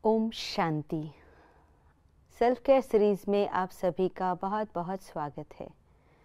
ओम शांति। Self care series में आप सभी का बहुत बहुत स्वागत है।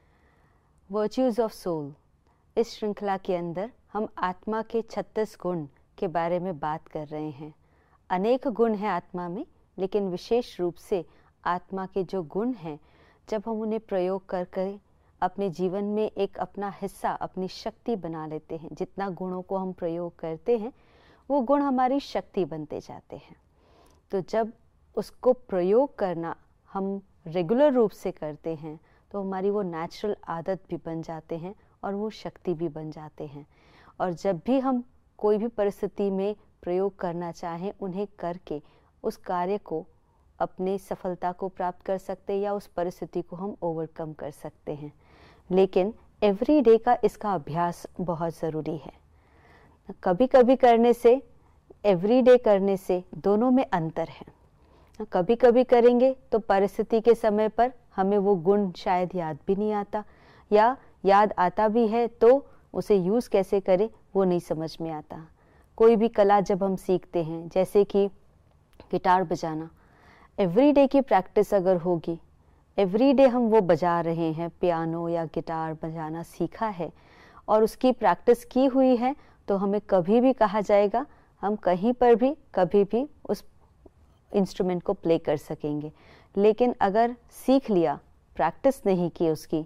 वर्च्यूज ऑफ सोल, इस श्रृंखला के अंदर हम आत्मा के 36 गुण के बारे में बात कर रहे हैं। अनेक गुण हैं आत्मा में, लेकिन विशेष रूप से आत्मा के जो गुण हैं, जब हम उन्हें प्रयोग कर अपने जीवन में एक अपना हिस्सा, अपनी शक्ति बना लेते हैं, जितना गुणों को हम प्रयोग करते हैं वो गुण हमारी शक्ति बनते जाते हैं। तो जब उसको प्रयोग करना हम रेगुलर रूप से करते हैं तो हमारी वो नेचुरल आदत भी बन जाते हैं और वो शक्ति भी बन जाते हैं। और जब भी हम कोई भी परिस्थिति में प्रयोग करना चाहें, उन्हें करके उस कार्य को, अपने सफलता को प्राप्त कर सकते हैं या उस परिस्थिति को हम ओवरकम कर सकते हैं। लेकिन एवरी डे का इसका अभ्यास बहुत ज़रूरी है। कभी कभी करने से, एवरी डे करने से दोनों में अंतर है। कभी कभी करेंगे तो परिस्थिति के समय पर हमें वो गुण शायद याद भी नहीं आता, या याद आता भी है तो उसे यूज़ कैसे करें वो नहीं समझ में आता। कोई भी कला जब हम सीखते हैं, जैसे कि गिटार बजाना, एवरी डे की प्रैक्टिस अगर होगी, एवरी डे हम वो बजा रहे हैं, पियानो या गिटार बजाना सीखा है और उसकी प्रैक्टिस की हुई है, तो हमें कभी भी कहा जाएगा हम कहीं पर भी कभी भी उस इंस्ट्रूमेंट को प्ले कर सकेंगे। लेकिन अगर सीख लिया, प्रैक्टिस नहीं की उसकी,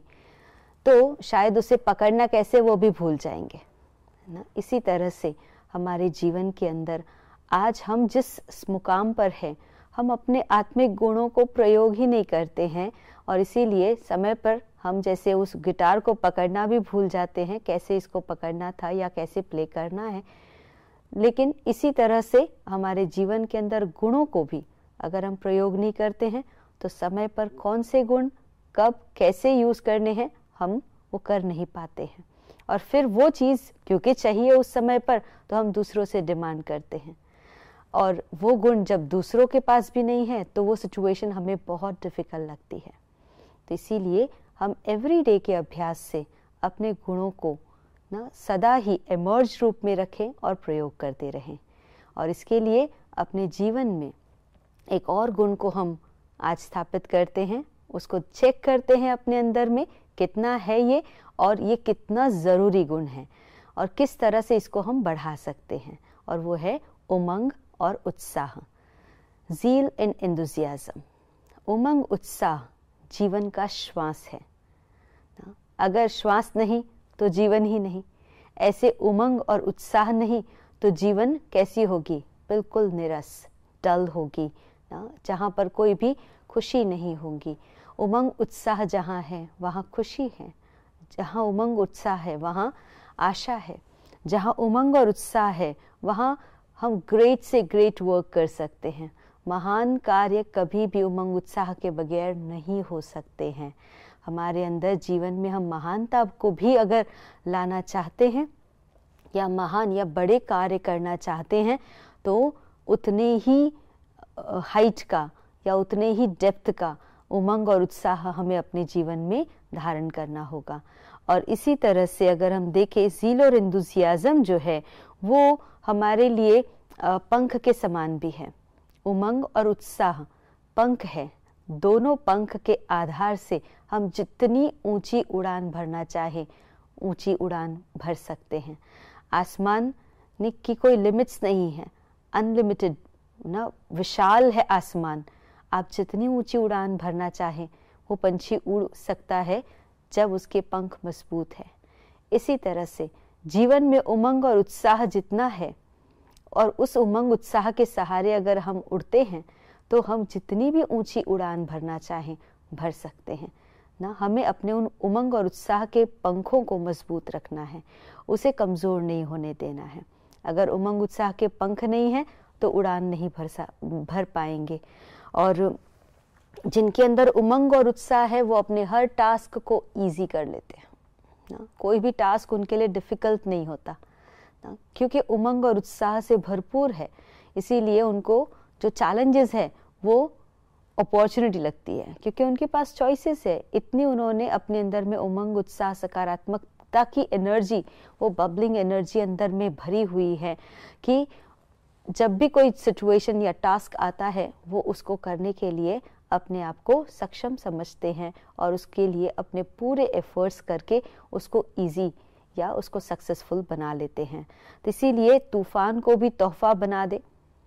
तो शायद उसे पकड़ना कैसे वो भी भूल जाएंगे, है ना। इसी तरह से हमारे जीवन के अंदर आज हम जिस मुकाम पर हैं, हम अपने आत्मिक गुणों को प्रयोग ही नहीं करते हैं और इसीलिए समय पर हम जैसे उस गिटार को पकड़ना भी भूल जाते हैं, कैसे इसको पकड़ना था या कैसे प्ले करना है। लेकिन इसी तरह से हमारे जीवन के अंदर गुणों को भी अगर हम प्रयोग नहीं करते हैं तो समय पर कौन से गुण कब कैसे यूज़ करने हैं हम वो कर नहीं पाते हैं। और फिर वो चीज़ क्योंकि चाहिए उस समय पर, तो हम दूसरों से डिमांड करते हैं, और वो गुण जब दूसरों के पास भी नहीं है तो वो सिचुएशन हमें बहुत डिफ़िकल्ट लगती है। तो इसीलिए हम एवरी डे के अभ्यास से अपने गुणों को ना सदा ही एमर्ज रूप में रखें और प्रयोग करते रहें। और इसके लिए अपने जीवन में एक और गुण को हम आज स्थापित करते हैं, उसको चेक करते हैं अपने अंदर में कितना है ये, और ये कितना ज़रूरी गुण है और किस तरह से इसको हम बढ़ा सकते हैं। और वो है उमंग और उत्साह, ज़ील एंड एंथुसियाज्म। उमंग, उत्साह जीवन का श्वास है। अगर श्वास नहीं तो जीवन ही नहीं। ऐसे उमंग और उत्साह नहीं तो जीवन कैसी होगी? बिल्कुल निरस, डल होगी, जहाँ पर कोई भी खुशी नहीं होगी। उमंग उत्साह जहाँ है वहाँ खुशी है, जहाँ उमंग उत्साह है वहाँ आशा है, जहाँ उमंग और उत्साह है वहाँ हम ग्रेट से ग्रेट वर्क कर सकते हैं। महान कार्य कभी भी उमंग उत्साह के बगैर नहीं हो सकते हैं। हमारे अंदर जीवन में हम महानता को भी अगर लाना चाहते हैं या महान या बड़े कार्य करना चाहते हैं तो उतने ही हाइट का या उतने ही डेप्थ का उमंग और उत्साह हमें अपने जीवन में धारण करना होगा। और इसी तरह से अगर हम देखें, ज़ील और एंथुसियाज्म जो है वो हमारे लिए पंख के समान भी है। उमंग और उत्साह पंख है, दोनों पंख के आधार से हम जितनी ऊंची उड़ान भरना चाहें ऊंची उड़ान भर सकते हैं। आसमान की कोई लिमिट्स नहीं है, अनलिमिटेड ना, विशाल है आसमान। आप जितनी ऊंची उड़ान भरना चाहें वो पंछी उड़ सकता है जब उसके पंख मजबूत है। इसी तरह से जीवन में उमंग और उत्साह जितना है और उस उमंग उत्साह के सहारे अगर हम उड़ते हैं तो हम जितनी भी ऊंची उड़ान भरना चाहें भर सकते हैं ना। हमें अपने उन उमंग और उत्साह के पंखों को मजबूत रखना है, उसे कमज़ोर नहीं होने देना है। अगर उमंग उत्साह के पंख नहीं हैं तो उड़ान नहीं भर पाएंगे। और जिनके अंदर उमंग और उत्साह है वो अपने हर टास्क को ईजी कर लेते हैं ना। कोई भी टास्क उनके लिए डिफ़िकल्ट नहीं होता ना, क्योंकि उमंग और उत्साह से भरपूर है। इसीलिए उनको जो चैलेंजेस है वो अपॉर्चुनिटी लगती है, क्योंकि उनके पास चॉइसेस है। इतनी उन्होंने अपने अंदर में उमंग, उत्साह, सकारात्मकता की एनर्जी, वो बबलिंग एनर्जी अंदर में भरी हुई है कि जब भी कोई सिचुएशन या टास्क आता है वो उसको करने के लिए अपने आप को सक्षम समझते हैं और उसके लिए अपने पूरे एफर्ट्स करके उसको इजी या उसको सक्सेसफुल बना लेते हैं। तो इसीलिए तूफान को भी तोहफा बना दे,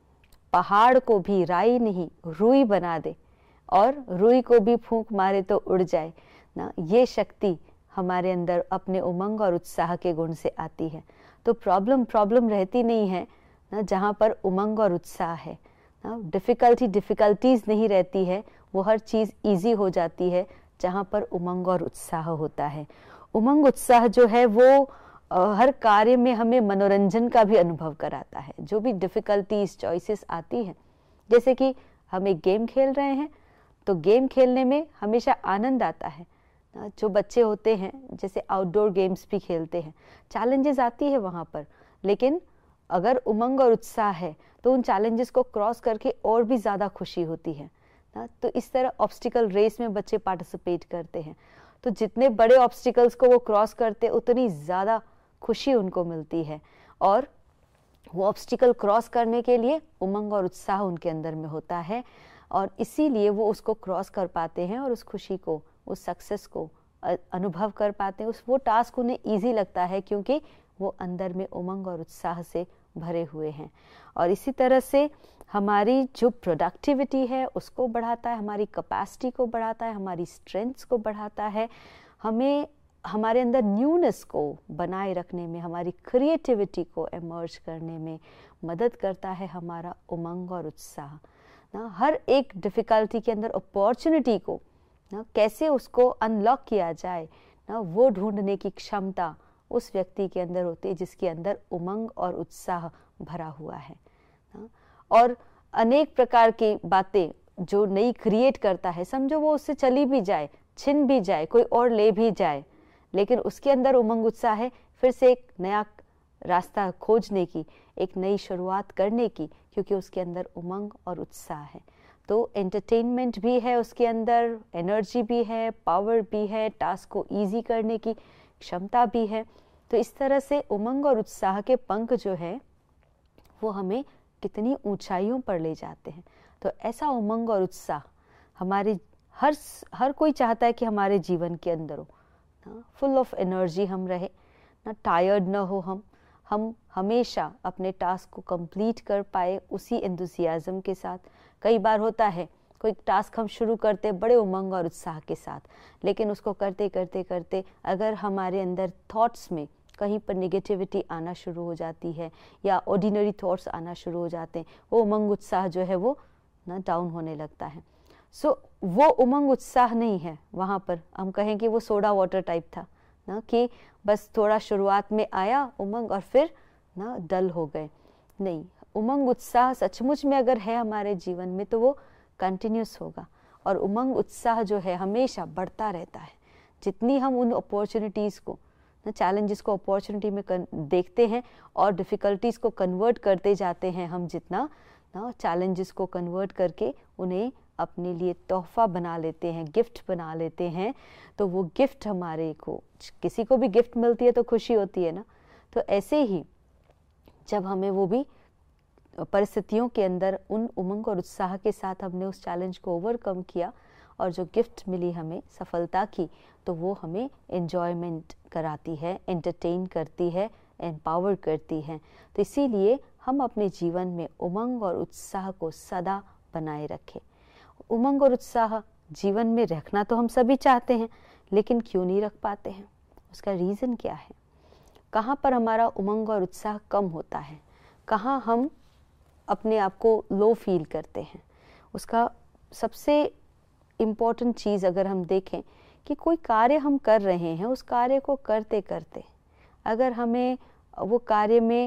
पहाड़ को भी राई नहीं रुई बना दे, और रुई को भी फूंक मारे तो उड़ जाए ना। ये शक्ति हमारे अंदर अपने उमंग और उत्साह के गुण से आती है। तो प्रॉब्लम रहती नहीं है ना जहाँ पर उमंग और उत्साह है ना। डिफिकल्टीज नहीं रहती है, वो हर चीज़ इजी हो जाती है जहाँ पर उमंग और उत्साह होता है। उमंग उत्साह जो है वो हर कार्य में हमें मनोरंजन का भी अनुभव कराता है। जो भी डिफिकल्टीज चॉइसेस आती हैं, जैसे कि हम एक गेम खेल रहे हैं तो गेम खेलने में हमेशा आनंद आता है। जो बच्चे होते हैं जैसे आउटडोर गेम्स भी खेलते हैं, चैलेंजेस आती है वहाँ पर, लेकिन अगर उमंग और उत्साह है तो उन चैलेंजेस को क्रॉस करके और भी ज़्यादा खुशी होती है ना। तो इस तरह ऑब्स्टिकल रेस में बच्चे पार्टिसिपेट करते हैं, तो जितने बड़े ऑब्स्टिकल्स को वो क्रॉस करते उतनी ज़्यादा खुशी उनको मिलती है, और वो ऑब्स्टिकल क्रॉस करने के लिए उमंग और उत्साह उनके अंदर में होता है, और इसीलिए वो उसको क्रॉस कर पाते हैं और उस खुशी को, उस सक्सेस को अनुभव कर पाते हैं। वो टास्क उन्हें ईजी लगता है क्योंकि वो अंदर में उमंग और उत्साह से भरे हुए हैं। और इसी तरह से हमारी जो प्रोडक्टिविटी है उसको बढ़ाता है, हमारी कैपेसिटी को बढ़ाता है, हमारी स्ट्रेंथ्स को बढ़ाता है, हमें हमारे अंदर न्यूनेस को बनाए रखने में, हमारी क्रिएटिविटी को इमर्ज करने में मदद करता है हमारा उमंग और उत्साह ना। हर एक डिफ़िकल्टी के अंदर अपॉर्चुनिटी को ना कैसे उसको अनलॉक किया जाए ना, वो ढूंढने की क्षमता उस व्यक्ति के अंदर होती है जिसके अंदर उमंग और उत्साह भरा हुआ है ना। और अनेक प्रकार की बातें जो नई क्रिएट करता है, समझो वो उससे चली भी जाए, छिन भी जाए, कोई और ले भी जाए, लेकिन उसके अंदर उमंग उत्साह है फिर से एक नया रास्ता खोजने की, एक नई शुरुआत करने की, क्योंकि उसके अंदर उमंग और उत्साह है। तो एंटरटेनमेंट भी है उसके अंदर, एनर्जी भी है, पावर भी है, टास्क को इजी करने की क्षमता भी है। तो इस तरह से उमंग और उत्साह के पंख जो है वो हमें कितनी ऊंचाइयों पर ले जाते हैं। तो ऐसा उमंग और उत्साह हमारे हर कोई चाहता है कि हमारे जीवन के अंदर हो ना, फुल ऑफ एनर्जी हम रहे ना, टायर्ड ना हो, हम हमेशा अपने टास्क को कंप्लीट कर पाए उसी एंथुसियाज्म के साथ। कई बार होता है कोई टास्क हम शुरू करते बड़े उमंग और उत्साह के साथ, लेकिन उसको करते करते करते अगर हमारे अंदर थॉट्स में कहीं पर नेगेटिविटी आना शुरू हो जाती है या ऑर्डिनरी थॉट्स आना शुरू हो जाते हैं, वो उमंग उत्साह जो है वो ना डाउन होने लगता है। सो वो उमंग उत्साह नहीं है, वहाँ पर हम कहें कि वो सोडा वाटर टाइप था ना, कि बस थोड़ा शुरुआत में आया उमंग और फिर ना डल हो गए। नहीं, उमंग उत्साह सचमुच में अगर है हमारे जीवन में तो वो कंटिन्यूस होगा, और उमंग उत्साह जो है हमेशा बढ़ता रहता है। जितनी हम उन अपॉर्चुनिटीज़ को ना, चैलेंजेस को अपॉर्चुनिटी में देखते हैं और डिफ़िकल्टीज़ को कन्वर्ट करते जाते हैं, हम जितना ना चैलेंजेस को कन्वर्ट करके उन्हें अपने लिए तोहफा बना लेते हैं, गिफ्ट बना लेते हैं, तो वो गिफ्ट हमारे को, किसी को भी गिफ्ट मिलती है तो खुशी होती है ना। तो ऐसे ही जब हमें वो भी परिस्थितियों के अंदर उन उमंग और उत्साह के साथ हमने उस चैलेंज को ओवरकम किया और जो गिफ्ट मिली हमें सफलता की, तो वो हमें एन्जॉयमेंट कराती है, एंटरटेन करती है, एम्पावर करती है। तो इसीलिए हम अपने जीवन में उमंग और उत्साह को सदा बनाए रखें। उमंग और उत्साह जीवन में रखना तो हम सभी चाहते हैं, लेकिन क्यों नहीं रख पाते हैं? उसका रीज़न क्या है? कहाँ पर हमारा उमंग और उत्साह कम होता है? कहाँ हम अपने आप को लो फील करते हैं? उसका सबसे इम्पॉर्टेंट चीज़ अगर हम देखें कि कोई कार्य हम कर रहे हैं, उस कार्य को करते करते अगर हमें वो कार्य में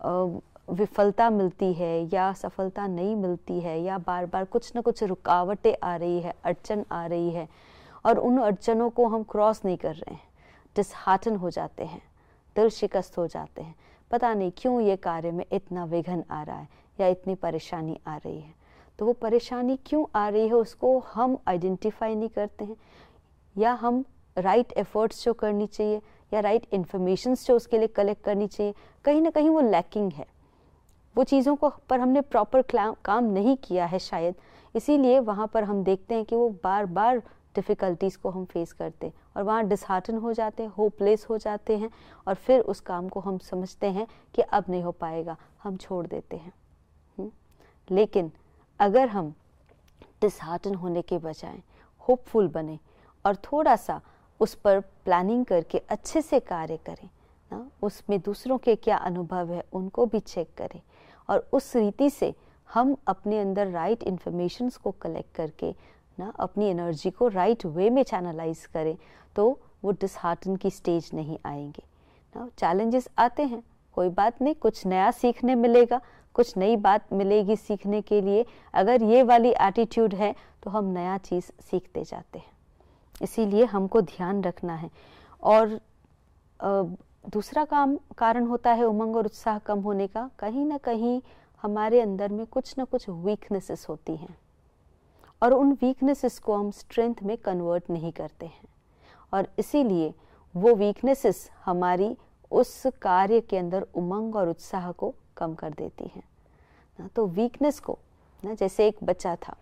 विफलता मिलती है या सफलता नहीं मिलती है, या बार बार कुछ ना कुछ रुकावटें आ रही है, अड़चन आ रही है, और उन अड़चनों को हम क्रॉस नहीं कर रहे हैं, डिसहार्टन हो जाते हैं, दिल शिकस्त हो जाते हैं, पता नहीं क्यों ये कार्य में इतना विघ्न आ रहा है या इतनी परेशानी आ रही है। तो वो परेशानी क्यों आ रही है उसको हम आइडेंटिफाई नहीं करते हैं, या हम राइट एफर्ट्स जो करनी चाहिए या राइट इन्फॉर्मेशंस जो उसके लिए कलेक्ट करनी चाहिए, कहीं ना कहीं वो लैकिंग है। वो चीज़ों को पर हमने प्रॉपर काम नहीं किया है शायद, इसीलिए वहाँ पर हम देखते हैं कि वो बार बार डिफ़िकल्टीज़ को हम फेस करते हैं और वहाँ डिसहार्टन हो जाते हैं, होपलेस हो जाते हैं और फिर उस काम को हम समझते हैं कि अब नहीं हो पाएगा, हम छोड़ देते हैं। लेकिन अगर हम डिसहार्टन होने के बजाय होपफुल बने और थोड़ा सा उस पर प्लानिंग करके अच्छे से कार्य करें ना, उसमें दूसरों के क्या अनुभव है उनको भी चेक करें और उस रीति से हम अपने अंदर राइट इन्फॉर्मेशंस को कलेक्ट करके ना अपनी एनर्जी को राइट वे में चैनलाइज करें, तो वो डिसहार्टन की स्टेज नहीं आएंगे ना। चैलेंजेस आते हैं, कोई बात नहीं, कुछ नया सीखने मिलेगा, कुछ नई बात मिलेगी सीखने के लिए। अगर ये वाली एटीट्यूड है तो हम नया चीज़ सीखते जाते हैं, इसीलिए हमको ध्यान रखना है। और दूसरा कारण होता है उमंग और उत्साह कम होने का, कहीं ना कहीं हमारे अंदर में कुछ ना कुछ वीकनेसेस होती हैं और उन वीकनेसेस को हम स्ट्रेंथ में कन्वर्ट नहीं करते हैं और इसीलिए वो वीकनेसेस हमारी उस कार्य के अंदर उमंग और उत्साह को कम कर देती हैं ना। तो वीकनेस को ना, जैसे एक बच्चा था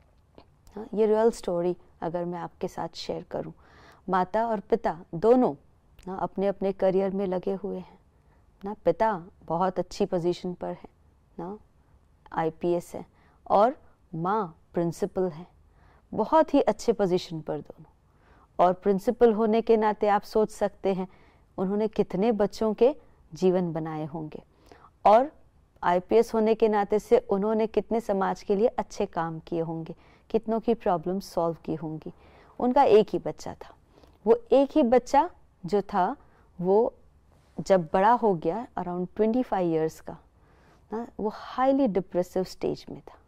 ना, ये रियल स्टोरी अगर मैं आपके साथ शेयर करूं, माता और पिता दोनों ना अपने अपने करियर में लगे हुए हैं ना। पिता बहुत अच्छी पोजीशन पर है ना, आईपीएस है, और माँ प्रिंसिपल है, बहुत ही अच्छे पोजीशन पर दोनों। और प्रिंसिपल होने के नाते आप सोच सकते हैं उन्होंने कितने बच्चों के जीवन बनाए होंगे, और आईपीएस होने के नाते से उन्होंने कितने समाज के लिए अच्छे काम किए होंगे, कितनों की प्रॉब्लम सॉल्व की होंगी। उनका एक ही बच्चा था, वो एक ही बच्चा जो था वो जब बड़ा हो गया अराउंड 25 इयर्स का ना, वो हाईली डिप्रेसिव स्टेज में था।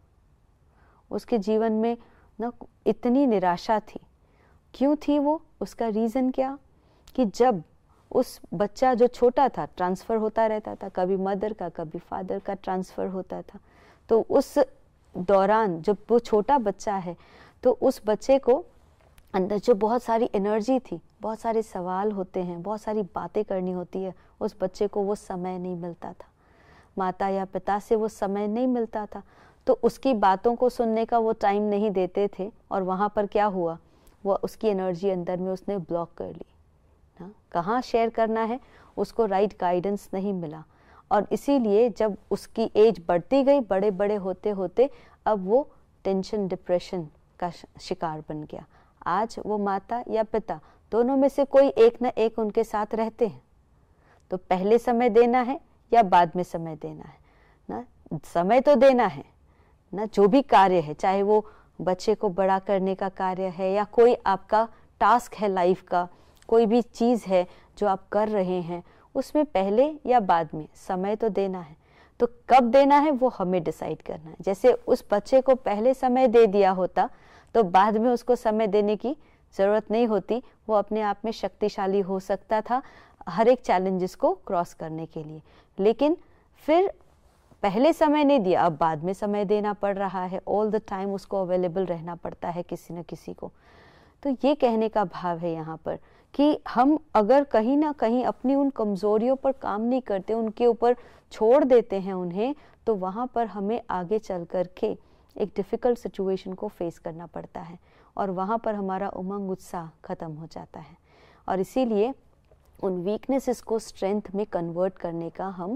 उसके जीवन में ना इतनी निराशा थी। क्यों थी वो? उसका रीज़न क्या कि जब उस बच्चा जो छोटा था, ट्रांसफ़र होता रहता था, कभी मदर का कभी फादर का ट्रांसफ़र होता था, तो उस दौरान जब वो छोटा बच्चा है तो उस बच्चे को अंदर जो बहुत सारी एनर्जी थी, बहुत सारे सवाल होते हैं, बहुत सारी बातें करनी होती है, उस बच्चे को वो समय नहीं मिलता था, माता या पिता से वो समय नहीं मिलता था, तो उसकी बातों को सुनने का वो टाइम नहीं देते थे। और वहाँ पर क्या हुआ, वो उसकी एनर्जी अंदर में उसने ब्लॉक कर ली ना, कहाँ शेयर करना है, उसको राइट गाइडेंस नहीं मिला। और इसीलिए जब उसकी एज बढ़ती गई, बड़े बड़े होते होते अब वो टेंशन डिप्रेशन का शिकार बन गया। आज वो माता या पिता दोनों में से कोई एक ना एक उनके साथ रहते हैं, तो पहले समय देना है या बाद में समय देना है ना, समय तो देना है ना। जो भी कार्य है, चाहे वो बच्चे को बड़ा करने का कार्य है या कोई आपका टास्क है लाइफ का, कोई भी चीज़ है जो आप कर रहे हैं, उसमें पहले या बाद में समय तो देना है। तो कब देना है वो हमें डिसाइड करना है। जैसे उस बच्चे को पहले समय दे दिया होता तो बाद में उसको समय देने की ज़रूरत नहीं होती, वो अपने आप में शक्तिशाली हो सकता था हर एक चैलेंजेस को क्रॉस करने के लिए। लेकिन फिर पहले समय नहीं दिया, अब बाद में समय देना पड़ रहा है, ऑल द टाइम उसको अवेलेबल रहना पड़ता है किसी न किसी को। तो ये कहने का भाव है यहाँ पर कि हम अगर कहीं ना कहीं अपनी उन कमज़ोरियों पर काम नहीं करते, उनके ऊपर छोड़ देते हैं उन्हें, तो वहाँ पर हमें आगे चल कर के एक डिफ़िकल्ट सिचुएशन को फेस करना पड़ता है और वहाँ पर हमारा उमंग उत्साह ख़त्म हो जाता है। और इसीलिए उन वीकनेसेस को स्ट्रेंथ में कन्वर्ट करने का हम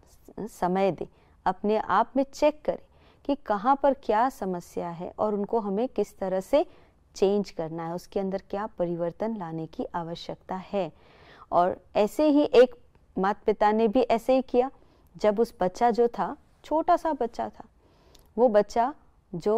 समय दें, अपने आप में चेक करें कि कहाँ पर क्या समस्या है और उनको हमें किस तरह से चेंज करना है, उसके अंदर क्या परिवर्तन लाने की आवश्यकता है। और ऐसे ही एक माता पिता ने भी ऐसे ही किया। जब उस बच्चा जो था, छोटा सा बच्चा था, वो बच्चा जो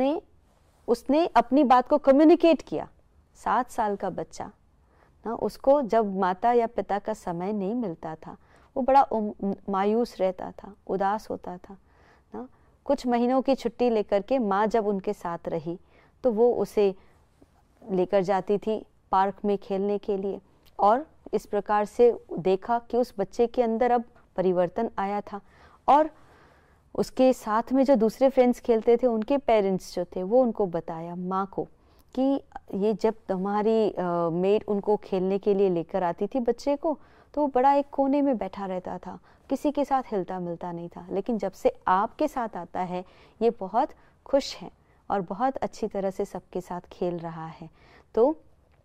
उसने अपनी बात को कम्युनिकेट किया, 7 साल का बच्चा ना, उसको जब माता या पिता का समय नहीं मिलता था वो बड़ा मायूस रहता था, उदास होता था ना। कुछ महीनों की छुट्टी लेकर के माँ जब उनके साथ रही तो वो उसे लेकर जाती थी पार्क में खेलने के लिए, और इस प्रकार से देखा कि उस बच्चे के अंदर अब परिवर्तन आया था। और उसके साथ में जो दूसरे फ्रेंड्स खेलते थे, उनके पेरेंट्स जो थे वो उनको बताया, माँ को, कि ये जब हमारी मेड उनको खेलने के लिए लेकर आती थी बच्चे को, तो वो बड़ा एक कोने में बैठा रहता था, किसी के साथ हिलता मिलता नहीं था। लेकिन जब से आपके साथ आता है ये बहुत खुश है और बहुत अच्छी तरह से सबके साथ खेल रहा है। तो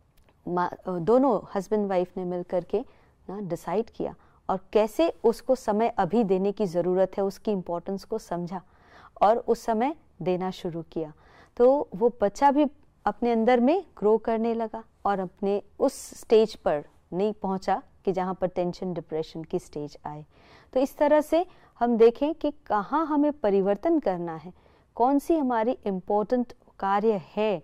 दोनों हस्बैंड वाइफ ने मिल करके ना डिसाइड किया और कैसे उसको समय अभी देने की ज़रूरत है, उसकी इम्पोर्टेंस को समझा और उस समय देना शुरू किया। तो वो बच्चा भी अपने अंदर में ग्रो करने लगा और अपने उस स्टेज पर नहीं पहुंचा कि जहाँ पर टेंशन डिप्रेशन की स्टेज आए। तो इस तरह से हम देखें कि कहाँ हमें परिवर्तन करना है, कौन सी हमारी इम्पोर्टेंट कार्य है,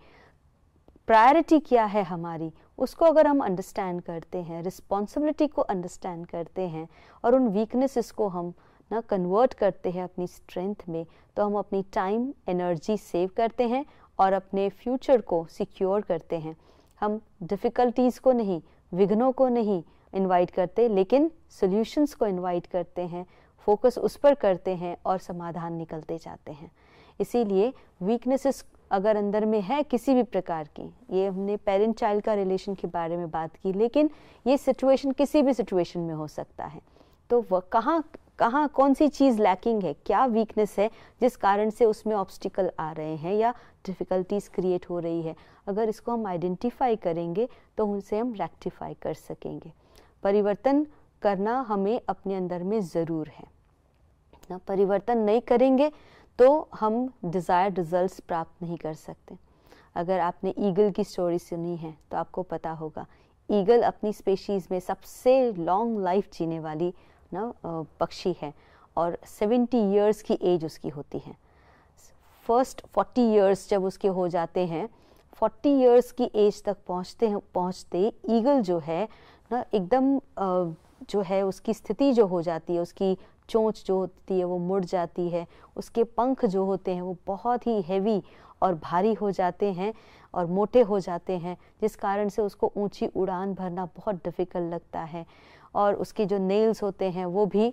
प्रायोरिटी क्या है हमारी, उसको अगर हम अंडरस्टैंड करते हैं, रिस्पॉन्सिबिलिटी को अंडरस्टैंड करते हैं और उन वीकनेसेस को हम ना कन्वर्ट करते हैं अपनी स्ट्रेंथ में, तो हम अपनी टाइम एनर्जी सेव करते हैं और अपने फ्यूचर को सिक्योर करते हैं। हम डिफ़िकल्टीज़ को नहीं, विघ्नों को नहीं इनवाइट करते, लेकिन सॉल्यूशंस को इनवाइट करते हैं, फोकस उस पर करते हैं और समाधान निकलते जाते हैं। इसीलिए वीकनेसेस अगर अंदर में है किसी भी प्रकार की, ये हमने पेरेंट चाइल्ड का रिलेशन के बारे में बात की, लेकिन ये सिचुएशन किसी भी सिचुएशन में हो सकता है। तो वह कहाँ कौन सी चीज़ लैकिंग है, क्या वीकनेस है जिस कारण से उसमें ऑब्स्टिकल आ रहे हैं या डिफ़िकल्टीज क्रिएट हो रही है, अगर इसको हम आइडेंटिफाई करेंगे तो उनसे हम रेक्टिफाई कर सकेंगे। परिवर्तन करना हमें अपने अंदर में ज़रूर है ना। परिवर्तन नहीं करेंगे तो हम डिज़ायर्ड रिजल्ट्स प्राप्त नहीं कर सकते। अगर आपने ईगल की स्टोरी सुनी है तो आपको पता होगा, ईगल अपनी स्पेशीज़ में सबसे लॉन्ग लाइफ जीने वाली ना पक्षी है और 70 इयर्स की एज उसकी होती है। फर्स्ट 40 इयर्स जब उसके हो जाते हैं, 40 इयर्स की एज तक पहुँचते ईगल जो है ना एकदम जो है उसकी स्थिति जो हो जाती है, उसकी चोंच जो होती है वो मुड़ जाती है, उसके पंख जो होते हैं वो बहुत ही हैवी और भारी हो जाते हैं और मोटे हो जाते हैं, जिस कारण से उसको ऊंची उड़ान भरना बहुत डिफ़िकल्ट लगता है। और उसके जो नेल्स होते हैं वो भी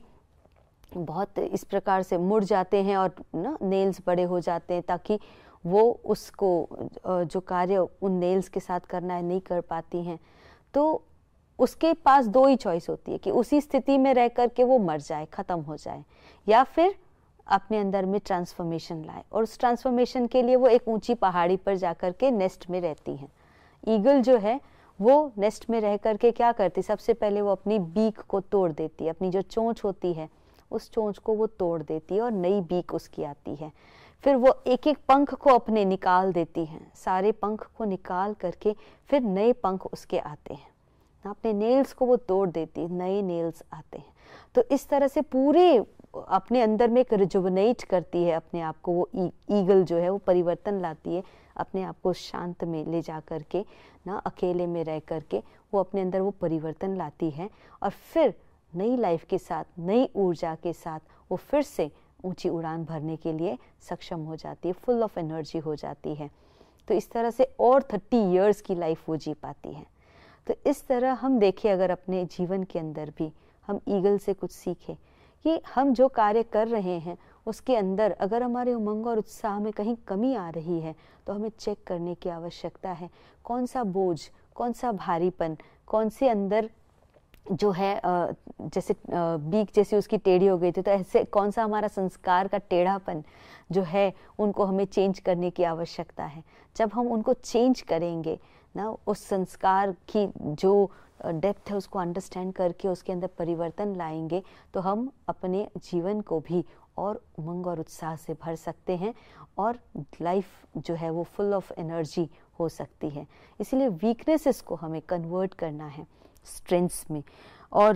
बहुत इस प्रकार से मुड़ जाते हैं और ना नेल्स बड़े हो जाते हैं, ताकि वो उसको जो कार्य उन नेल्स के साथ करना है नहीं कर पाती हैं। तो उसके पास दो ही चॉइस होती है कि उसी स्थिति में रह कर के वो मर जाए, ख़त्म हो जाए, या फिर अपने अंदर में ट्रांसफॉर्मेशन लाए। और उस ट्रांसफॉर्मेशन के लिए वो एक ऊंची पहाड़ी पर जाकर के नेस्ट में रहती हैं। ईगल जो है वो नेस्ट में रह कर के क्या करती, सबसे पहले वो अपनी बीक को तोड़ देती है, अपनी जो चोंच होती है उस चोंच को वो तोड़ देती है और नई बीक उसकी आती है। फिर वो एक एक पंख को अपने निकाल देती हैं, सारे पंख को निकाल करके फिर नए पंख उसके आते हैं। अपने नेल्स को वो तोड़ देती है, नए नेल्स आते हैं। तो इस तरह से पूरे अपने अंदर में एक रिजुवनेट करती है अपने आप को। वो ईगल जो है वो परिवर्तन लाती है, अपने आप को शांत में ले जा करके ना, अकेले में रह करके वो अपने अंदर वो परिवर्तन लाती है और फिर नई लाइफ के साथ, नई ऊर्जा के साथ वो फिर से ऊंची उड़ान भरने के लिए सक्षम हो जाती है, फुल ऑफ एनर्जी हो जाती है। तो इस तरह से और 30 इयर्स की लाइफ वो जी पाती है। तो इस तरह हम देखें, अगर अपने जीवन के अंदर भी हम ईगल से कुछ सीखें कि हम जो कार्य कर रहे हैं उसके अंदर अगर हमारे उमंग और उत्साह में कहीं कमी आ रही है तो हमें चेक करने की आवश्यकता है। कौन सा बोझ, कौन सा भारीपन, कौन से अंदर जो है जैसे बीक जैसी उसकी टेढ़ी हो गई थी, तो ऐसे कौन सा हमारा संस्कार का टेढ़ापन जो है उनको हमें चेंज करने की आवश्यकता है। जब हम उनको चेंज करेंगे ना, उस संस्कार की जो डेप्थ है उसको अंडरस्टैंड करके उसके अंदर परिवर्तन लाएंगे, तो हम अपने जीवन को भी और उमंग और उत्साह से भर सकते हैं और लाइफ जो है वो फुल ऑफ एनर्जी हो सकती है। इसलिए वीकनेसेस को हमें कन्वर्ट करना है स्ट्रेंथ्स में। और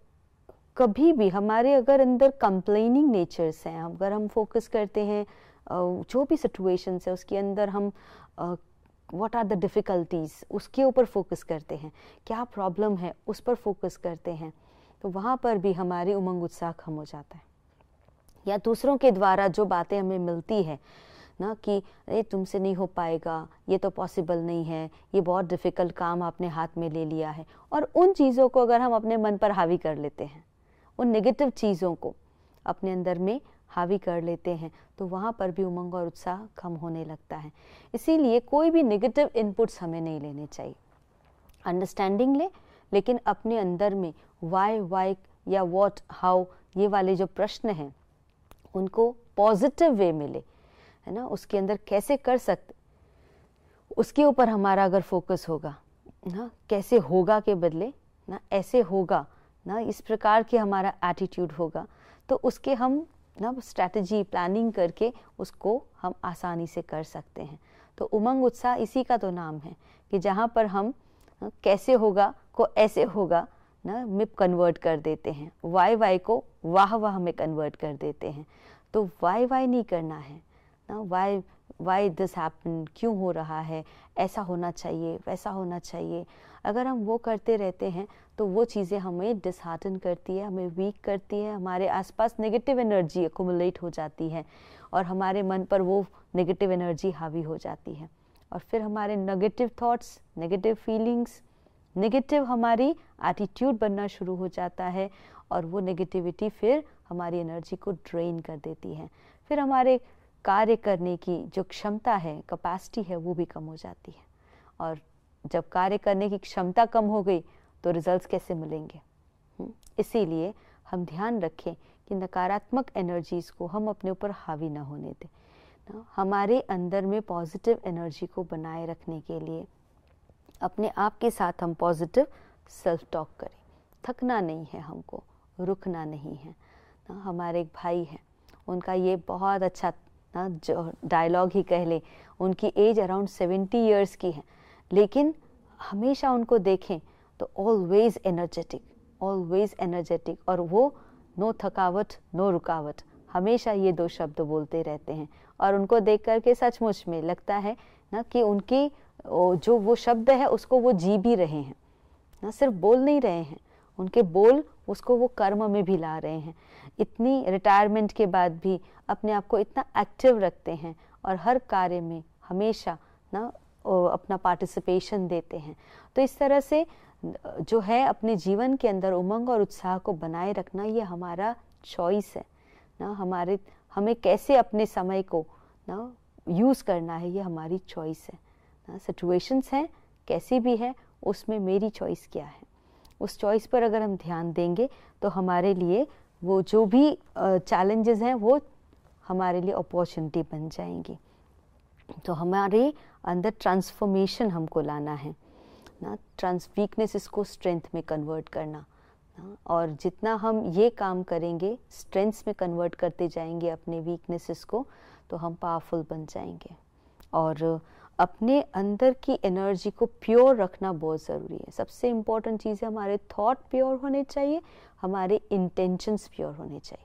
कभी भी हमारे अगर अंदर कंप्लेनिंग नेचर्स हैं, अगर हम फोकस करते हैं जो भी सिचुएशंस है उसके अंदर हम व्हाट आर द डिफ़िकल्टीज़ उसके ऊपर फोकस करते हैं, क्या प्रॉब्लम है उस पर फोकस करते हैं, तो वहाँ पर भी हमारी उमंग उत्साह कम हो जाता है। या दूसरों के द्वारा जो बातें हमें मिलती है ना कि ये तुमसे नहीं हो पाएगा, ये तो पॉसिबल नहीं है, ये बहुत डिफ़िकल्ट काम आपने हाथ में ले लिया है, और उन चीज़ों को अगर हम अपने मन पर हावी कर लेते हैं, उन नेगेटिव चीज़ों को अपने अंदर में हावी कर लेते हैं तो वहाँ पर भी उमंग और उत्साह कम होने लगता है। इसीलिए कोई भी नेगेटिव इनपुट्स हमें नहीं लेने चाहिए। अंडरस्टैंडिंग ले, लेकिन अपने अंदर में वाई या व्हाट, हाउ, ये वाले जो प्रश्न हैं उनको पॉजिटिव वे में ले, है ना। उसके अंदर कैसे कर सकते, उसके ऊपर हमारा अगर फोकस होगा ना, कैसे होगा के बदले ना ऐसे होगा ना, इस प्रकार के हमारा एटीट्यूड होगा, तो उसके हम ना स्ट्रैटेजी प्लानिंग करके उसको हम आसानी से कर सकते हैं। तो उमंग उत्साह इसी का तो नाम है कि जहाँ पर हम कैसे होगा को ऐसे होगा ना में कन्वर्ट कर देते हैं, वाई को वाह में कन्वर्ट कर देते हैं। तो वाई नहीं करना है ना, वाई दिस हैपन, क्यों हो रहा है, ऐसा होना चाहिए, वैसा होना चाहिए। अगर हम वो करते रहते हैं तो वो चीज़ें हमें डिसहार्टन करती है, हमें वीक करती है, हमारे आसपास नेगेटिव एनर्जी एक्युमुलेट हो जाती है और हमारे मन पर वो नेगेटिव एनर्जी हावी हो जाती है और फिर हमारे negative thoughts, negative feelings, negative हमारी एटीट्यूड बनना शुरू हो जाता है और वो नेगेटिविटी फिर हमारी एनर्जी को ड्रेन कर देती है। फिर हमारे कार्य करने की जो क्षमता है, कैपेसिटी है, वो भी कम हो जाती है और जब कार्य करने की क्षमता कम हो गई तो रिजल्ट्स कैसे मिलेंगे। इसीलिए हम ध्यान रखें कि नकारात्मक एनर्जीज को हम अपने ऊपर हावी ना होने दें ना। हमारे अंदर में पॉजिटिव एनर्जी को बनाए रखने के लिए अपने आप के साथ हम पॉजिटिव सेल्फ टॉक करें। थकना नहीं है हमको, रुकना नहीं है ना। हमारे एक भाई हैं, उनका ये बहुत अच्छा ना जो डायलॉग ही कह ले, उनकी एज अराउंड 70 ईयर्स की है, लेकिन हमेशा उनको देखें तो ऑलवेज एनर्जेटिक और वो नो थकावट नो रुकावट, हमेशा ये दो शब्द बोलते रहते हैं। और उनको देख करके सचमुच में लगता है ना कि उनकी जो वो शब्द है उसको वो जी भी रहे हैं ना, सिर्फ बोल नहीं रहे हैं, उनके बोल उसको वो कर्म में भी ला रहे हैं। इतनी रिटायरमेंट के बाद भी अपने आप को इतना एक्टिव रखते हैं और हर कार्य में हमेशा ना अपना पार्टिसिपेशन देते हैं। तो इस तरह से जो है अपने जीवन के अंदर उमंग और उत्साह को बनाए रखना, ये हमारा चॉइस है ना। हमें कैसे अपने समय को ना यूज़ करना है, ये हमारी चॉइस है ना। सिचुएशंस हैं कैसी भी है, उसमें मेरी चॉइस क्या है, उस चॉइस पर अगर हम ध्यान देंगे तो हमारे लिए वो जो भी चैलेंजेस हैं वो हमारे लिए अपॉर्चुनिटी बन जाएंगी। तो हमारे अंदर ट्रांसफॉर्मेशन हमको लाना है ना, वीकनेसेस को स्ट्रेंथ में कन्वर्ट करना ना। और जितना हम ये काम करेंगे, स्ट्रेंथ्स में कन्वर्ट करते जाएंगे अपने वीकनेसेस को, तो हम पावरफुल बन जाएंगे। और अपने अंदर की एनर्जी को प्योर रखना बहुत ज़रूरी है। सबसे इम्पोर्टेंट चीज़ है हमारे थॉट प्योर होने चाहिए, हमारे इंटेंशंस प्योर होने चाहिए।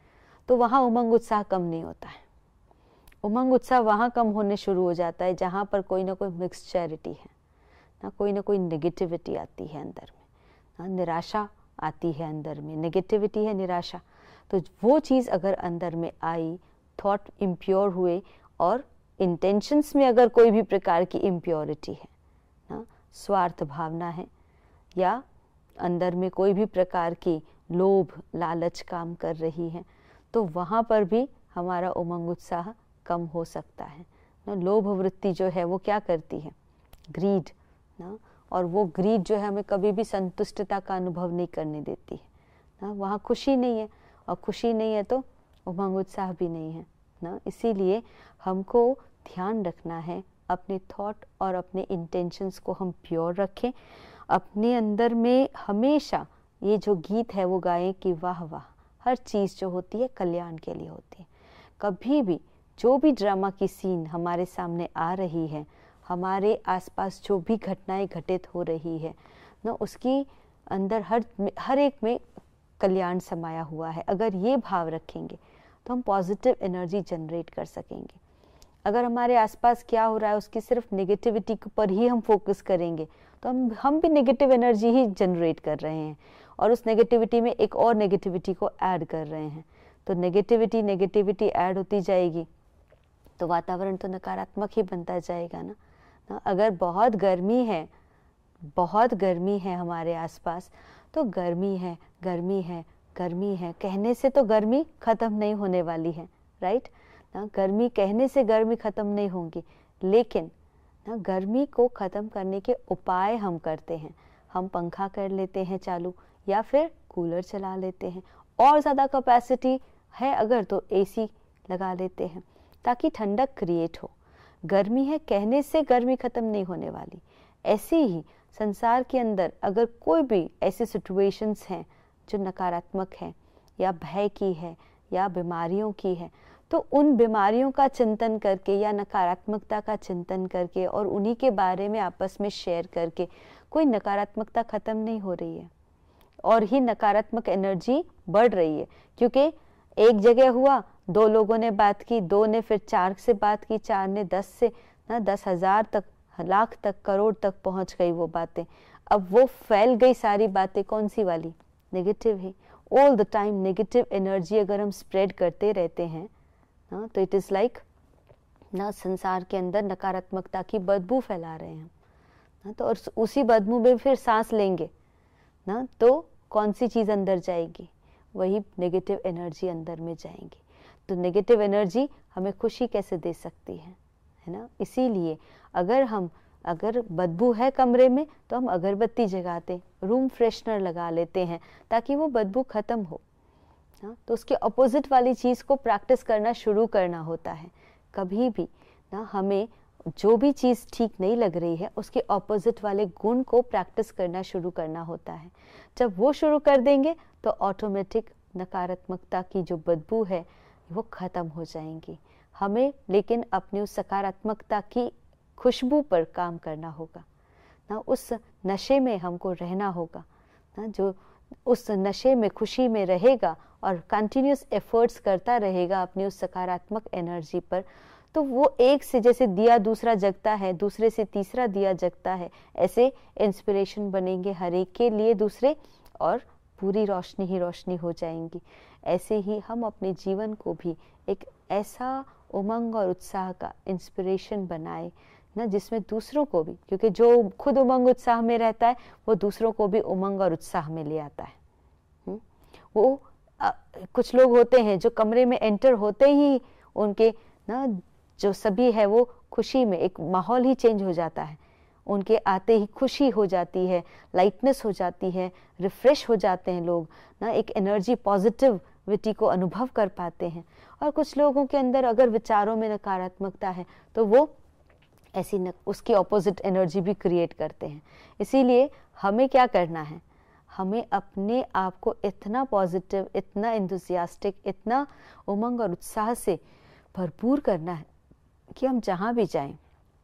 तो वहाँ उमंग उत्साह कम नहीं होता है। उमंग उत्साह वहाँ कम होने शुरू हो जाता है जहाँ पर कोई ना कोई मिक्सचरिटी है ना, कोई ना कोई नेगेटिविटी आती है अंदर में ना, निराशा आती है अंदर में, नेगेटिविटी है, निराशा। तो वो चीज़ अगर अंदर में आई, थॉट इम्प्योर हुए और इंटेंशंस में अगर कोई भी प्रकार की इम्प्योरिटी है ना, स्वार्थ भावना है या अंदर में कोई भी प्रकार की लोभ लालच काम कर रही है, तो वहाँ पर भी हमारा उमंग उत्साह कम हो सकता है ना। लोभ वृत्ति जो है वो क्या करती है, ग्रीड ना, और वो ग्रीड जो है हमें कभी भी संतुष्टता का अनुभव नहीं करने देती है ना। वहाँ खुशी नहीं है और खुशी नहीं है तो उमंग उत्साह भी नहीं है ना। इसीलिए हमको ध्यान रखना है अपने थॉट और अपने इंटेंशंस को हम प्योर रखें। अपने अंदर में हमेशा ये जो गीत है वो गाएं कि वाह वाह, हर चीज़ जो होती है कल्याण के लिए होती है। कभी भी जो भी ड्रामा की सीन हमारे सामने आ रही है, हमारे आसपास जो भी घटनाएं घटित हो रही है ना, उसकी अंदर हर एक में कल्याण समाया हुआ है। अगर ये भाव रखेंगे तो हम पॉजिटिव एनर्जी जनरेट कर सकेंगे। अगर हमारे आसपास क्या हो रहा है उसकी सिर्फ नेगेटिविटी पर ही हम फोकस करेंगे तो हम भी नेगेटिव एनर्जी ही जनरेट कर रहे हैं और उस नेगेटिविटी में एक और नेगेटिविटी को ऐड कर रहे हैं। तो नेगेटिविटी ऐड होती जाएगी तो वातावरण तो नकारात्मक ही बनता जाएगा ना। अगर बहुत गर्मी है हमारे आसपास, तो गर्मी है गर्मी है, कहने से तो गर्मी ख़त्म नहीं होने वाली है, राइट ना। गर्मी कहने से गर्मी ख़त्म नहीं होगी, लेकिन ना गर्मी को ख़त्म करने के उपाय हम करते हैं। हम पंखा कर लेते हैं चालू, या फिर कूलर चला लेते हैं, और ज़्यादा कैपेसिटी है अगर तो एसी लगा लेते हैं ताकि ठंडक क्रिएट हो। गर्मी है कहने से गर्मी ख़त्म नहीं होने वाली। ऐसे ही संसार के अंदर अगर कोई भी ऐसी सिचुएशंस हैं जो नकारात्मक है, या भय की है, या बीमारियों की है, तो उन बीमारियों का चिंतन करके या नकारात्मकता का चिंतन करके और उन्हीं के बारे में आपस में शेयर करके कोई नकारात्मकता ख़त्म नहीं हो रही है, और ही नकारात्मक एनर्जी बढ़ रही है। क्योंकि एक जगह हुआ, 2 लोगों ने बात की, 2 ने फिर 4 से बात की, 4 ने 10 से ना 10,000 तक, लाख तक, करोड़ तक पहुंच गई वो बातें। अब वो फैल गई सारी बातें, कौन सी वाली? नेगेटिव ही। All the time negative energy अगर हम स्प्रेड करते रहते हैं ना, तो इट इज़ लाइक ना संसार के अंदर नकारात्मकता की बदबू फैला रहे हैं ना। तो और उसी बदबू में फिर सांस लेंगे ना, तो कौन सी चीज़ अंदर जाएगी? वही नेगेटिव एनर्जी अंदर में जाएंगी। तो नेगेटिव एनर्जी हमें खुशी कैसे दे सकती है ना। इसीलिए अगर बदबू है कमरे में तो हम अगरबत्ती जगाते, रूम फ्रेशनर लगा लेते हैं ताकि वो बदबू ख़त्म हो ना। तो उसके अपोजिट वाली चीज़ को प्रैक्टिस करना शुरू करना होता है। कभी भी ना हमें जो भी चीज़ ठीक नहीं लग रही है उसके ऑपोजिट वाले गुण को प्रैक्टिस करना शुरू करना होता है। जब वो शुरू कर देंगे तो ऑटोमेटिक नकारात्मकता की जो बदबू है वो ख़त्म हो जाएंगी। हमें लेकिन अपनी उस सकारात्मकता की खुशबू पर काम करना होगा ना, उस नशे में हमको रहना होगा ना। जो उस नशे में खुशी में रहेगा और कंटिन्यूस एफर्ट्स करता रहेगा अपनी उस सकारात्मक एनर्जी पर, तो वो एक से जैसे दिया दूसरा जगता है, दूसरे से तीसरा दिया जगता है, ऐसे इंस्पिरेशन बनेंगे हर एक के लिए दूसरे, और पूरी रोशनी ही रोशनी हो जाएंगी। ऐसे ही हम अपने जीवन को भी एक ऐसा उमंग और उत्साह का इंस्पिरेशन बनाए ना, जिसमें दूसरों को भी, क्योंकि जो खुद उमंग उत्साह में रहता है वो दूसरों को भी उमंग और उत्साह में ले आता है। वो कुछ लोग होते हैं जो कमरे में एंटर होते ही उनके ना जो सभी है वो खुशी में, एक माहौल ही चेंज हो जाता है। उनके आते ही खुशी हो जाती है, लाइटनेस हो जाती है, रिफ्रेश हो जाते हैं लोग ना, एक एनर्जी पॉजिटिविटी को अनुभव कर पाते हैं। और कुछ लोगों के अंदर अगर विचारों में नकारात्मकता है तो वो ऐसी उसकी ऑपोजिट एनर्जी भी क्रिएट करते हैं। इसीलिए हमें क्या करना है? हमें अपने आप को इतना पॉजिटिव, इतना एंथुसियास्टिक, इतना उमंग और उत्साह से भरपूर करना है कि हम जहाँ भी जाएं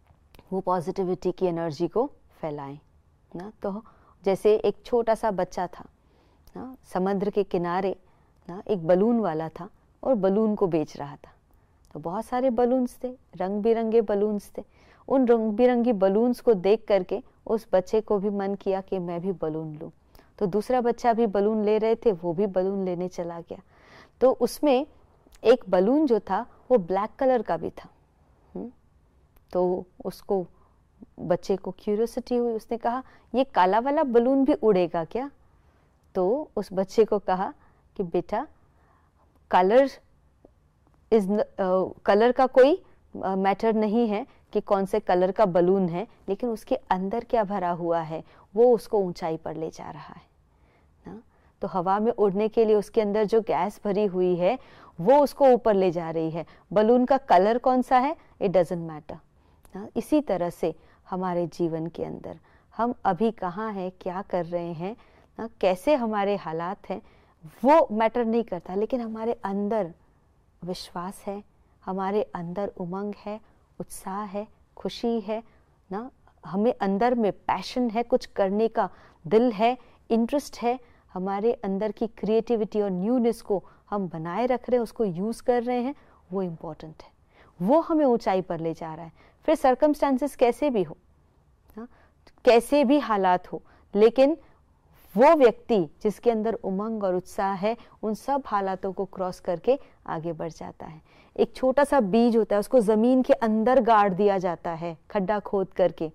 वो पॉजिटिविटी की एनर्जी को फैलाएं ना। तो जैसे एक छोटा सा बच्चा था ना, समुद्र के किनारे ना एक बलून वाला था और बलून को बेच रहा था। तो बहुत सारे बलून्स थे, रंग बिरंगे बलून्स थे। उन रंग बिरंगी बलून्स को देख करके उस बच्चे को भी मन किया कि मैं भी बलून लूं। तो दूसरा बच्चा भी बलून ले रहे थे, वो भी बलून लेने चला गया। तो उसमें एक बलून जो था वो ब्लैक कलर का भी था। तो उसको, बच्चे को क्यूरियोसिटी हुई, उसने कहा ये काला वाला बलून भी उड़ेगा क्या? तो उस बच्चे को कहा कि बेटा कलर का कोई मैटर नहीं है कि कौन से कलर का बलून है, लेकिन उसके अंदर क्या भरा हुआ है वो उसको ऊंचाई पर ले जा रहा है ना। तो हवा में उड़ने के लिए उसके अंदर जो गैस भरी हुई है वो उसको ऊपर ले जा रही है। बलून का कलर कौन सा है, इट डजंट मैटर ना। इसी तरह से हमारे जीवन के अंदर हम अभी कहाँ हैं, क्या कर रहे हैं ना, कैसे हमारे हालात हैं, वो मैटर नहीं करता, लेकिन हमारे अंदर विश्वास है, हमारे अंदर उमंग है, उत्साह है, खुशी है ना, हमें अंदर में पैशन है, कुछ करने का दिल है, इंटरेस्ट है, हमारे अंदर की क्रिएटिविटी और न्यूनेस को हम बनाए रख रहे हैं, उसको यूज़ कर रहे हैं, वो इम्पोर्टेंट है। वो हमें ऊंचाई पर ले जा रहा है। फिर सर्कमस्टांसेस कैसे भी हो ना, कैसे भी हालात हो, लेकिन वो व्यक्ति जिसके अंदर उमंग और उत्साह है उन सब हालातों को क्रॉस करके आगे बढ़ जाता है। एक छोटा सा बीज होता है, उसको ज़मीन के अंदर गाड़ दिया जाता है खड्डा खोद करके,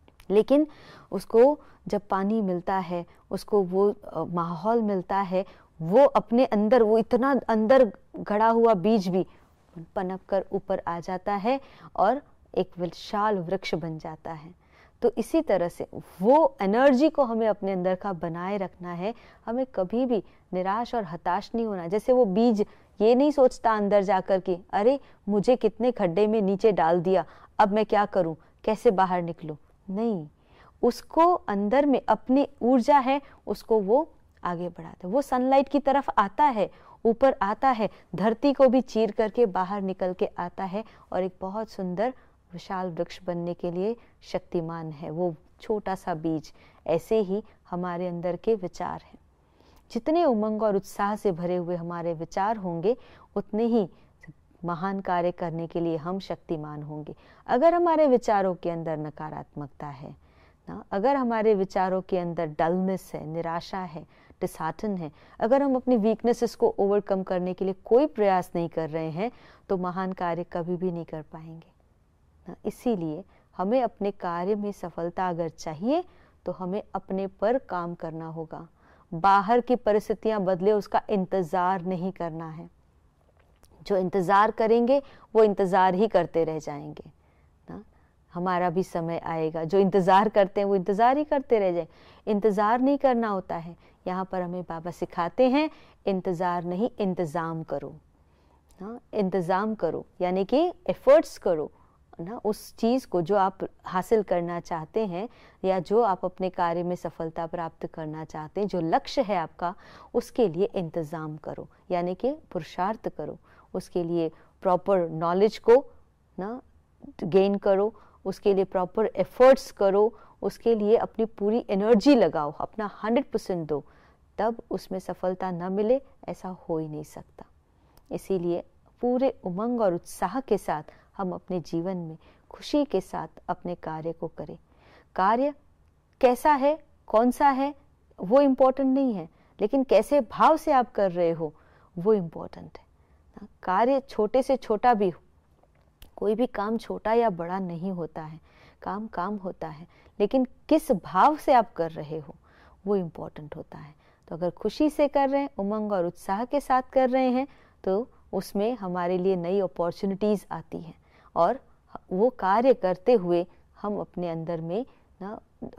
लेकिन उसको जब पानी मिलता है, उसको वो माहौल मिलता है, वो अपने अंदर, वो इतना अंदर गड़ा हुआ बीज भी पनप कर ऊपर आ जाता है और एक विशाल वृक्ष बन जाता है। तो इसी तरह से वो एनर्जी को हमें अपने अंदर का बनाए रखना है। हमें कभी भी निराश और हताश नहीं होना। जैसे वो बीज ये नहीं सोचता अंदर जाकर कि अरे मुझे कितने खड्डे में नीचे डाल दिया, अब मैं क्या करूं, कैसे बाहर निकलूं। नहीं, उसको अंदर में अपनी ऊर्जा है, उसको वो आगे बढ़ाता है। वो सनलाइट की तरफ आता है, ऊपर आता है, धरती को भी चीर करके बाहर निकल के आता है और एक बहुत सुंदर विशाल वृक्ष बनने के लिए शक्तिमान है वो छोटा सा बीज। ऐसे ही हमारे अंदर के विचार हैं। जितने उमंग और उत्साह से भरे हुए हमारे विचार होंगे, उतने ही महान कार्य करने के लिए हम शक्तिमान होंगे। अगर हमारे विचारों के अंदर नकारात्मकता है ना, अगर हमारे विचारों के अंदर डलनेस है, निराशा है, डिसहार्टन है, अगर हम अपनी वीकनेसेस को ओवरकम करने के लिए कोई प्रयास नहीं कर रहे हैं, तो महान कार्य कभी भी नहीं कर पाएंगे ना। इसीलिए हमें अपने कार्य में सफलता अगर चाहिए तो हमें अपने पर काम करना होगा। बाहर की परिस्थितियां बदले उसका इंतजार नहीं करना है। जो इंतजार करेंगे वो इंतजार ही करते रह जाएंगे ना। हमारा भी समय आएगा, जो इंतजार करते हैं वो इंतजार ही करते रह जाएंगे। इंतजार नहीं करना होता है। यहाँ पर हमें बाबा सिखाते हैं, इंतजार नहीं, इंतजाम करो ना। इंतजाम करो यानी कि एफर्ट्स करो ना, उस चीज़ को जो आप हासिल करना चाहते हैं या जो आप अपने कार्य में सफलता प्राप्त करना चाहते हैं, जो लक्ष्य है आपका, उसके लिए इंतज़ाम करो यानी कि पुरुषार्थ करो। उसके लिए प्रॉपर नॉलेज को ना गेन करो, उसके लिए प्रॉपर एफर्ट्स करो, उसके लिए अपनी पूरी एनर्जी लगाओ, अपना 100% दो। तब उसमें सफलता न मिले ऐसा हो ही नहीं सकता। इसीलिए पूरे उमंग और उत्साह के साथ हम अपने जीवन में खुशी के साथ अपने कार्य को करें। कार्य कैसा है, कौन सा है, वो इम्पोर्टेंट नहीं है, लेकिन कैसे भाव से आप कर रहे हो वो इम्पोर्टेंट है। कार्य छोटे से छोटा भी हो, कोई भी काम छोटा या बड़ा नहीं होता है, काम काम होता है, लेकिन किस भाव से आप कर रहे हो वो इम्पोर्टेंट होता है। तो अगर खुशी से कर रहे हैं, उमंग और उत्साह के साथ कर रहे हैं, तो उसमें हमारे लिए नई अपॉर्चुनिटीज़ आती हैं और वो कार्य करते हुए हम अपने अंदर में ना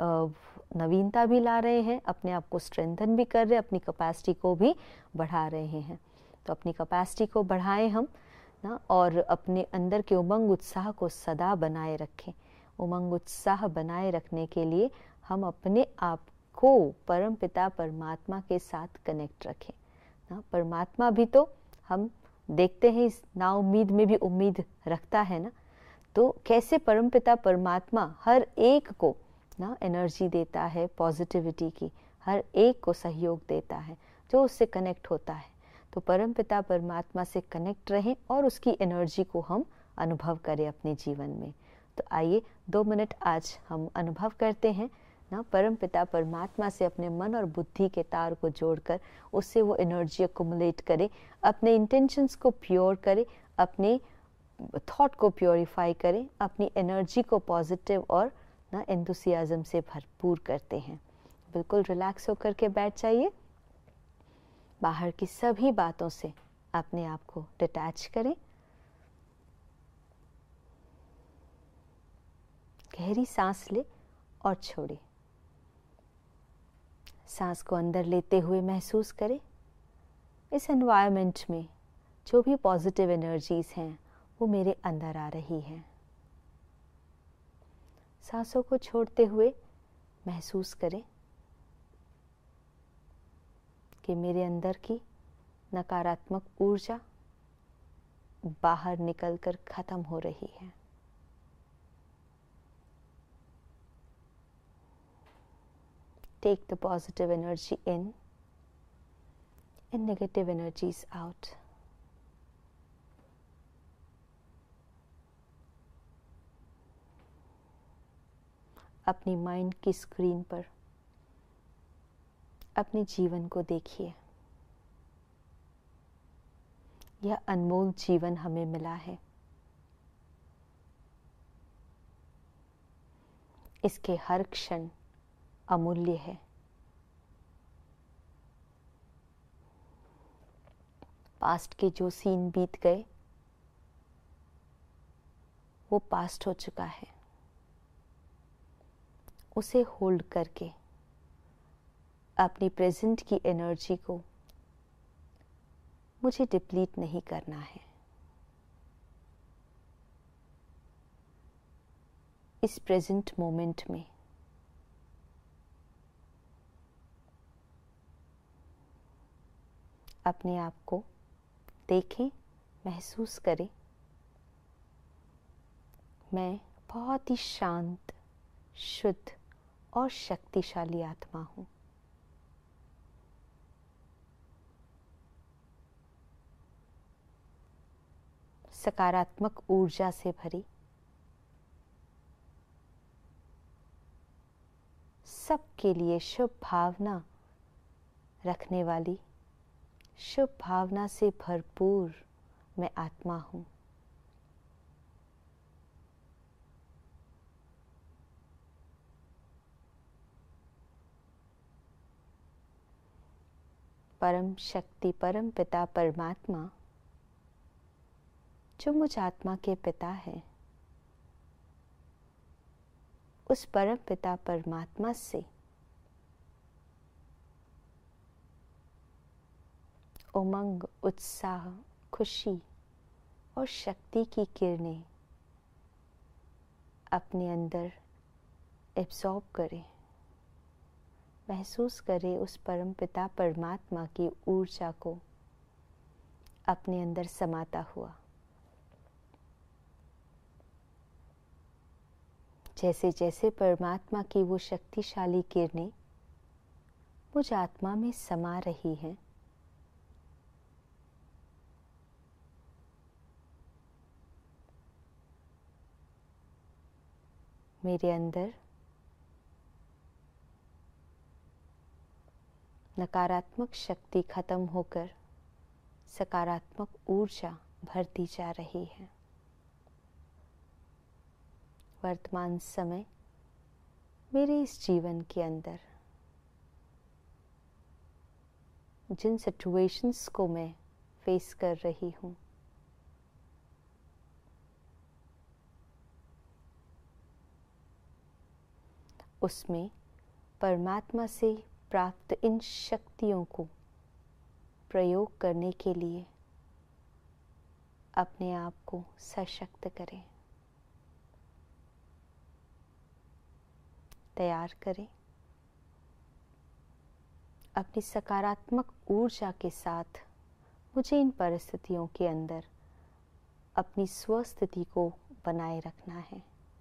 नवीनता भी ला रहे हैं, अपने आप को स्ट्रेंथन भी कर रहे हैं, अपनी कैपेसिटी को भी बढ़ा रहे हैं। तो अपनी कैपेसिटी को बढ़ाएं हम ना, और अपने अंदर के उमंग उत्साह को सदा बनाए रखें। उमंग उत्साह बनाए रखने के लिए हम अपने आप को परमपिता परमात्मा के साथ कनेक्ट रखें ना। परमात्मा भी तो हम देखते हैं इस ना उम्मीद में भी उम्मीद रखता है ना। तो कैसे परमपिता परमात्मा हर एक को ना एनर्जी देता है पॉजिटिविटी की, हर एक को सहयोग देता है जो उससे कनेक्ट होता है। तो परमपिता परमात्मा से कनेक्ट रहें और उसकी एनर्जी को हम अनुभव करें अपने जीवन में। तो आइए 2 मिनट आज हम अनुभव करते हैं ना, परमपिता परमात्मा से अपने मन और बुद्धि के तार को जोड़कर उससे वो एनर्जी अकुमुलेट करें, अपने इंटेंशंस को प्योर करें, अपने थॉट को प्योरीफाई करें, अपनी एनर्जी को पॉजिटिव और ना एंथुसियाज्म से भरपूर करते हैं। बिल्कुल रिलैक्स होकर के बैठ जाइए। बाहर की सभी बातों से अपने आप को डिटैच करें। गहरी सांस ले और छोड़े। सांस को अंदर लेते हुए महसूस करें इस एनवायरनमेंट में जो भी पॉजिटिव एनर्जीज हैं वो मेरे अंदर आ रही हैं। सांसों को छोड़ते हुए महसूस करें कि मेरे अंदर की नकारात्मक ऊर्जा बाहर निकलकर खत्म हो रही है। Take the positive energy in and negative energies out. अपनी माइंड की स्क्रीन पर अपने जीवन को देखिए। यह अनमोल जीवन हमें मिला है। इसके हर क्षण अमूल्य है। पास्ट के जो सीन बीत गए वो पास्ट हो चुका है। उसे होल्ड करके अपनी प्रेजेंट की एनर्जी को मुझे डिप्लीट नहीं करना है। इस प्रेजेंट मोमेंट में अपने आप को देखें, महसूस करें। मैं बहुत ही शांत, शुद्ध और शक्तिशाली आत्मा हूँ। सकारात्मक ऊर्जा से भरी, सबके लिए शुभ भावना रखने वाली, शुभ भावना से भरपूर मैं आत्मा हूँ। परम शक्ति, परम पिता परमात्मा जो मुझ आत्मा के पिता है, उस परम पिता परमात्मा से उमंग, उत्साह, खुशी और शक्ति की किरणें अपने अंदर एब्जॉर्ब करें। महसूस करें उस परम पिता परमात्मा की ऊर्जा को अपने अंदर समाता हुआ। जैसे जैसे परमात्मा की वो शक्तिशाली किरणें मुझ आत्मा में समा रही हैं, मेरे अंदर नकारात्मक शक्ति खत्म होकर सकारात्मक ऊर्जा भरती जा रही है। वर्तमान समय मेरे इस जीवन के अंदर जिन सिचुएशंस को मैं फेस कर रही हूँ, उसमें परमात्मा से प्राप्त इन शक्तियों को प्रयोग करने के लिए अपने आप को सशक्त करें, तैयार करें। अपनी सकारात्मक ऊर्जा के साथ मुझे इन परिस्थितियों के अंदर अपनी स्वस्थिति को बनाए रखना है।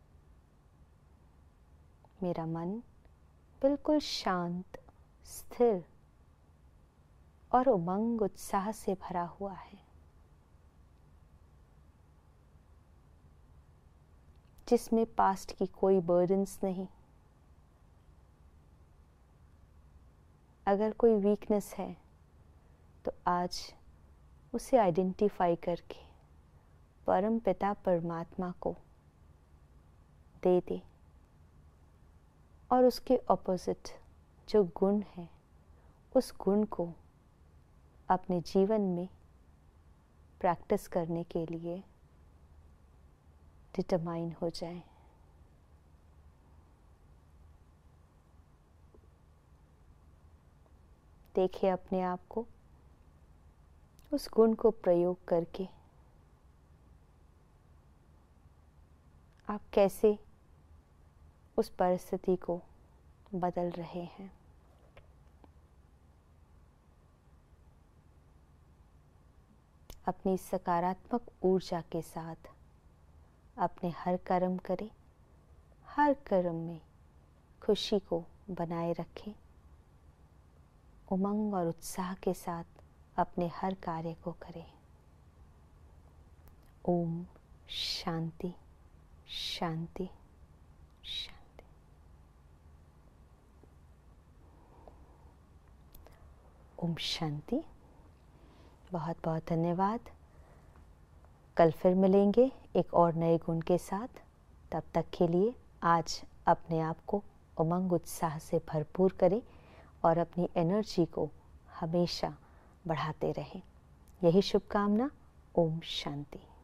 मेरा मन बिल्कुल शांत, स्थिर और उमंग उत्साह से भरा हुआ है, जिसमें पास्ट की कोई बर्डन्स नहीं। अगर कोई वीकनेस है तो आज उसे आइडेंटिफाई करके परम पिता परमात्मा को दे दे और उसके ऑपोजिट जो गुण है, उस गुण को अपने जीवन में प्रैक्टिस करने के लिए डिटरमाइन हो जाए। देखिए अपने आप को उस गुण को प्रयोग करके आप कैसे उस परिस्थिति को बदल रहे हैं। अपनी सकारात्मक ऊर्जा के साथ अपने हर कर्म करें, हर कर्म में खुशी को बनाए रखें। उमंग और उत्साह के साथ अपने हर कार्य को करें। ओम शांति शांति शांति। ओम शांति। बहुत बहुत धन्यवाद। कल फिर मिलेंगे एक और नए गुण के साथ। तब तक के लिए आज अपने आप को उमंग उत्साह से भरपूर करें और अपनी एनर्जी को हमेशा बढ़ाते रहें। यही शुभकामना। ओम शांति।